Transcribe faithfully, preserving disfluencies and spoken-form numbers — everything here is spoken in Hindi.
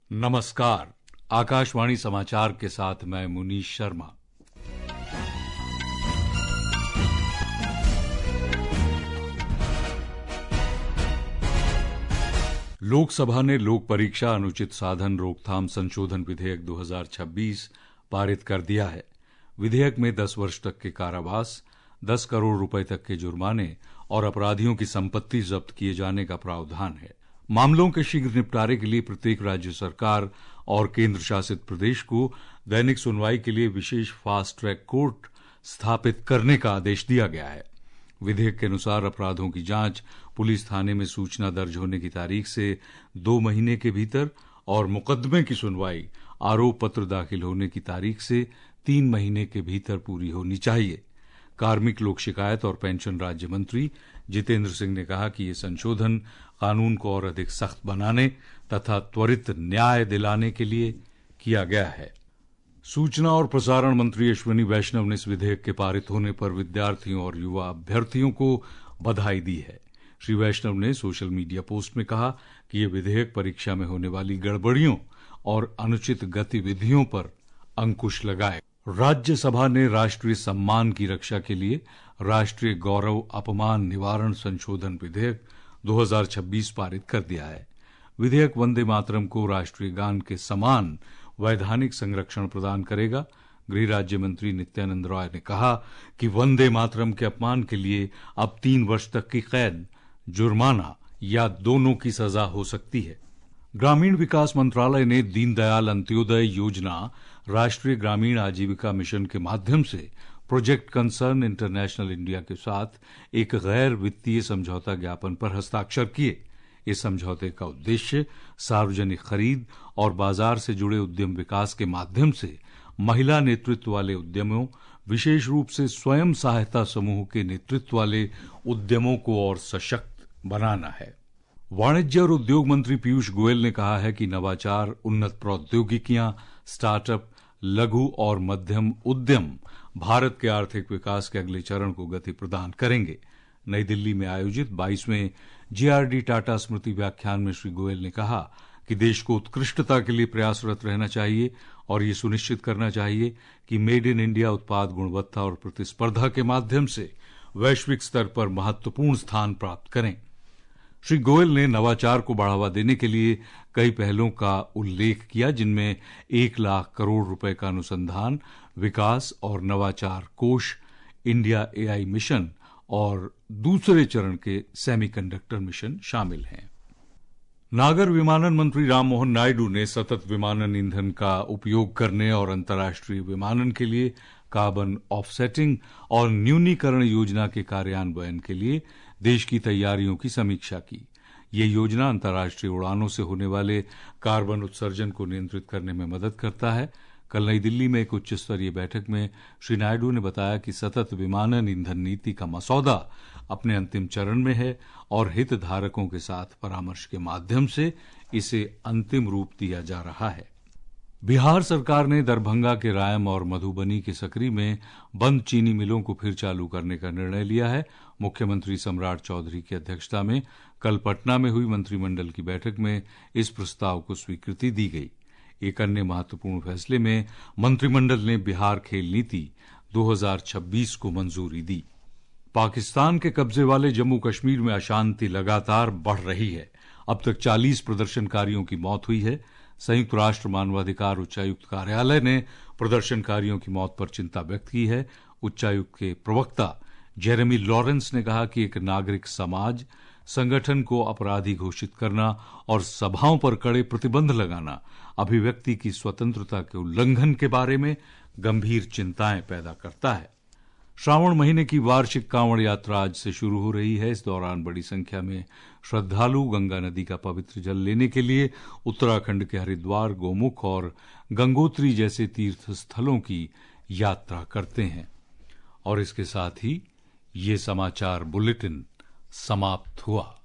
नमस्कार। आकाशवाणी समाचार के साथ मैं मुनीश शर्मा। लोकसभा ने लोक परीक्षा अनुचित साधन रोकथाम संशोधन विधेयक दो हज़ार छब्बीस पारित कर दिया है। विधेयक में दस वर्ष तक के कारावास, दस करोड़ रुपए तक के जुर्माने और अपराधियों की संपत्ति जब्त किए जाने का प्रावधान है। मामलों के शीघ्र निपटारे के लिए प्रत्येक राज्य सरकार और केंद्र शासित प्रदेश को दैनिक सुनवाई के लिए विशेष फास्ट ट्रैक कोर्ट स्थापित करने का आदेश दिया गया है। विधेयक के अनुसार अपराधों की जांच पुलिस थाने में सूचना दर्ज होने की तारीख से दो महीने के भीतर और मुकदमे की सुनवाई आरोप पत्र दाखिल होने की तारीख से तीन महीने के भीतर पूरी होनी चाहिए। कार्मिक, लोक शिकायत और पेंशन राज्य मंत्री जितेंद्र सिंह ने कहा कि ये संशोधन कानून को और अधिक सख्त बनाने तथा त्वरित न्याय दिलाने के लिए किया गया है। सूचना और प्रसारण मंत्री अश्विनी वैष्णव ने इस विधेयक के पारित होने पर विद्यार्थियों और युवा अभ्यर्थियों को बधाई दी है। श्री वैष्णव ने सोशल मीडिया पोस्ट में कहा कि यह विधेयक परीक्षा में होने वाली गड़बड़ियों और अनुचित गतिविधियों पर अंकुश लगाए। राज्यसभा ने राष्ट्रीय सम्मान की रक्षा के लिए राष्ट्रीय गौरव अपमान निवारण संशोधन विधेयक दो हज़ार छब्बीस पारित कर दिया है। विधेयक वंदे मातरम को राष्ट्रीय गान के समान वैधानिक संरक्षण प्रदान करेगा। गृह राज्य मंत्री नित्यानंद राय ने कहा कि वंदे मातरम के अपमान के लिए अब तीन वर्ष तक की कैद, जुर्माना या दोनों की सजा हो सकती है। ग्रामीण विकास मंत्रालय ने दीनदयाल अंत्योदय योजना राष्ट्रीय ग्रामीण आजीविका मिशन के माध्यम से प्रोजेक्ट कंसर्न इंटरनेशनल इंडिया के साथ एक गैर वित्तीय समझौता ज्ञापन पर हस्ताक्षर किए। इस समझौते का उद्देश्य सार्वजनिक खरीद और बाजार से जुड़े उद्यम विकास के माध्यम से महिला नेतृत्व वाले उद्यमों, विशेष रूप से स्वयं सहायता समूह के नेतृत्व वाले उद्यमों को और सशक्त बनाना है। वाणिज्य और उद्योग मंत्री पीयूष गोयल ने कहा है कि नवाचार, उन्नत प्रौद्योगिकियां, स्टार्टअप, लघु और मध्यम उद्यम भारत के आर्थिक विकास के अगले चरण को गति प्रदान करेंगे। नई दिल्ली में आयोजित बाईसवें जीआरडी टाटा स्मृति व्याख्यान में श्री गोयल ने कहा कि देश को उत्कृष्टता के लिए प्रयासरत रहना चाहिए और ये सुनिश्चित करना चाहिए कि मेड इन इंडिया उत्पाद गुणवत्ता और प्रतिस्पर्धा के माध्यम से वैश्विक स्तर पर महत्वपूर्ण स्थान प्राप्त करें। श्री गोयल ने नवाचार को बढ़ावा देने के लिए कई पहलों का उल्लेख किया, जिनमें एक लाख करोड़ रुपए का अनुसंधान, विकास और नवाचार कोष, इंडिया एआई मिशन और दूसरे चरण के सेमीकंडक्टर मिशन शामिल हैं। नागर विमानन मंत्री राममोहन नायडू ने सतत विमानन ईंधन का उपयोग करने और अंतर्राष्ट्रीय विमानन के लिए कार्बन ऑफसेटिंग और न्यूनीकरण योजना के कार्यान्वयन के लिए देश की तैयारियों की समीक्षा की। ये योजना अंतर्राष्ट्रीय उड़ानों से होने वाले कार्बन उत्सर्जन को नियंत्रित करने में मदद करता है। कल नई दिल्ली में एक उच्च स्तरीय बैठक में श्री नायडू ने बताया कि सतत विमानन ईंधन नीति का मसौदा अपने अंतिम चरण में है और हितधारकों के साथ परामर्श के माध्यम से इसे अंतिम रूप दिया जा रहा है। बिहार सरकार ने दरभंगा के रायम और मधुबनी के सकरी में बंद चीनी मिलों को फिर चालू करने का निर्णय लिया है। मुख्यमंत्री सम्राट चौधरी की अध्यक्षता में कल पटना में हुई मंत्रिमंडल की बैठक में इस प्रस्ताव को स्वीकृति दी गई। एक अन्य महत्वपूर्ण फैसले में मंत्रिमंडल ने बिहार खेल नीति दो हज़ार छब्बीस को मंजूरी दी। पाकिस्तान के कब्जे वाले जम्मू कश्मीर में अशांति लगातार बढ़ रही है। अब तक चालीस प्रदर्शनकारियों की मौत हुई है। संयुक्त राष्ट्र मानवाधिकार उच्चायुक्त कार्यालय ने प्रदर्शनकारियों की मौत पर चिंता व्यक्त की है। उच्चायुक्त के प्रवक्ता जेरेमी लॉरेंस ने कहा कि एक नागरिक समाज संगठन को अपराधी घोषित करना और सभाओं पर कड़े प्रतिबंध लगाना अभिव्यक्ति की स्वतंत्रता के उल्लंघन के बारे में गंभीर चिंताएं पैदा करता है। श्रावण महीने की वार्षिक कांवड़ यात्रा आज से शुरू हो रही है। इस दौरान बड़ी संख्या में श्रद्धालु गंगा नदी का पवित्र जल लेने के लिए उत्तराखंड के हरिद्वार, गोमुख और गंगोत्री जैसे तीर्थ स्थलों की यात्रा करते हैं। और इसके साथ ही ये समाचार बुलेटिन समाप्त हुआ।